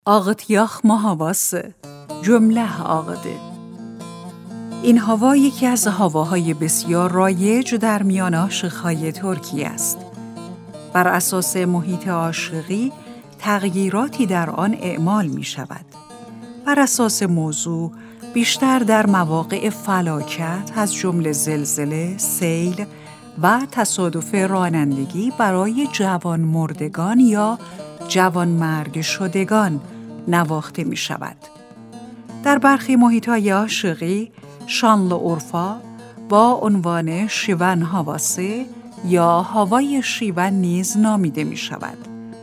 Ağıt yaxma havası، جمله ağıdı. این هوا یکی از هواهای بسیار رایج در میان عاشق‌های ترکی است. بر اساس محیط عاشقی تغییراتی در آن اعمال می شود. بر اساس موضوع بیشتر در مواقع فلاکت از جمله زلزله، سیل و تصادف رانندگی برای جوان مردگان یا جوان مرگ شدگان نواخته می شود. در برخی محیط‌های عاشقی شانل اورفا با عنوان شیون هاواسه یا هوای شیون نیز نامیده می شود.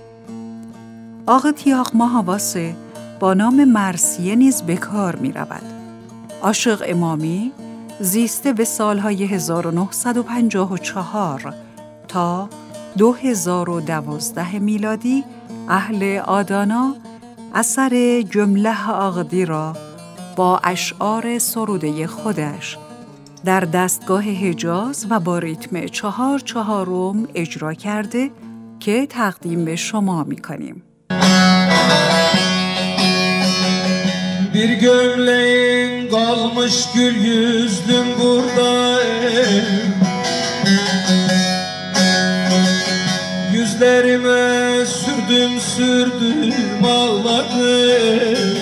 ağıt yaxma havası با نام مرثیه نیز به کار می رود. عاشق امامی زیسته به سالهای 1954 تا 2012 میلادی اهل آدانا اثر جمله ağıdı را با اشعار سروده خودش در دستگاه حجاز و با ریتم 4/4 اجرا کرده که تقدیم به شما می‌کنیم. Bir gömleğin kalmış gül yüzlüm burada Yüzlerime sürdüm ağladım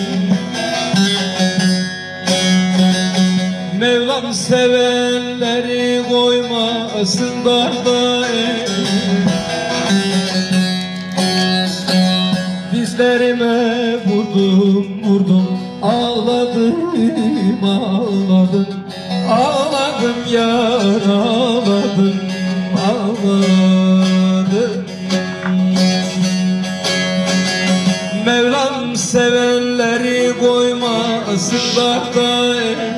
Mevlam sevenleri koymasın darda Dizlerime vurdum Ağladım yar ağladım Mevlam sevenleri koymasın darda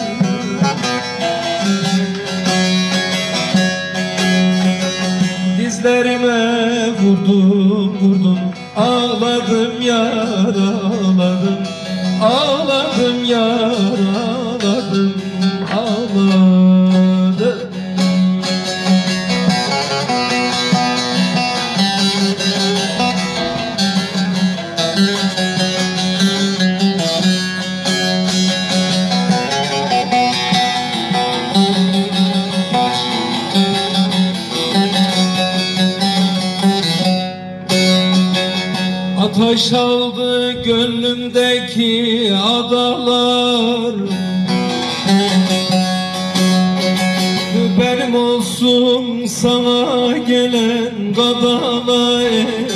Dizlerime vurdum Ağladım yar ağladım yar ağladım Ateş aldı gönlümdeki adalar Benim olsun sana gelen gadalar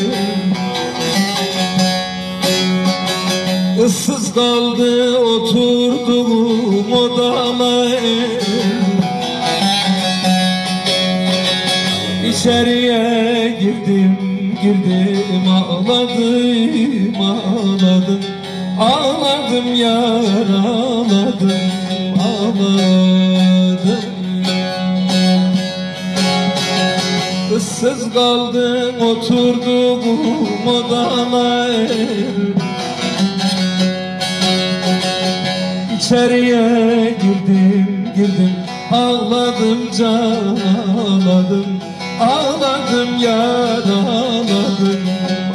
Issız kaldı oturduğum odalar İçeriye girdim ağladım yar ağladım Issız kaldım oturduğum odama İçeriye girdim ağladım can ağladım yar ağladım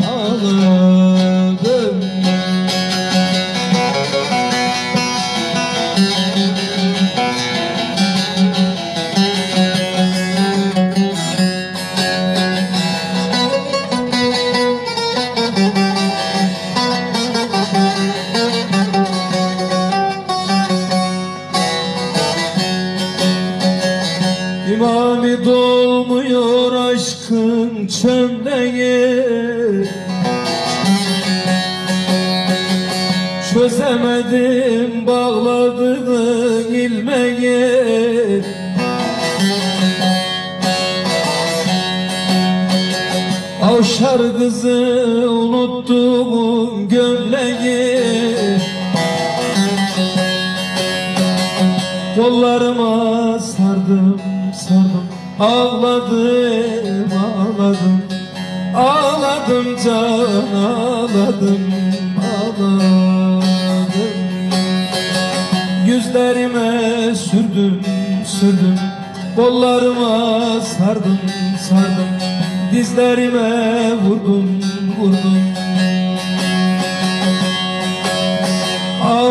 İmami dolmuyor aşkın çömleği Çözemedim bağladığın ilmeği Avşar kızı unuttuğum gömleği Kollarıma sardım Ağladım can ağladım Yüzlerime sürdüm Kollarıma sardım Dizlerime vurdum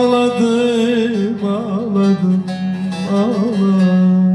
Ağladım, ağladım, ağladım.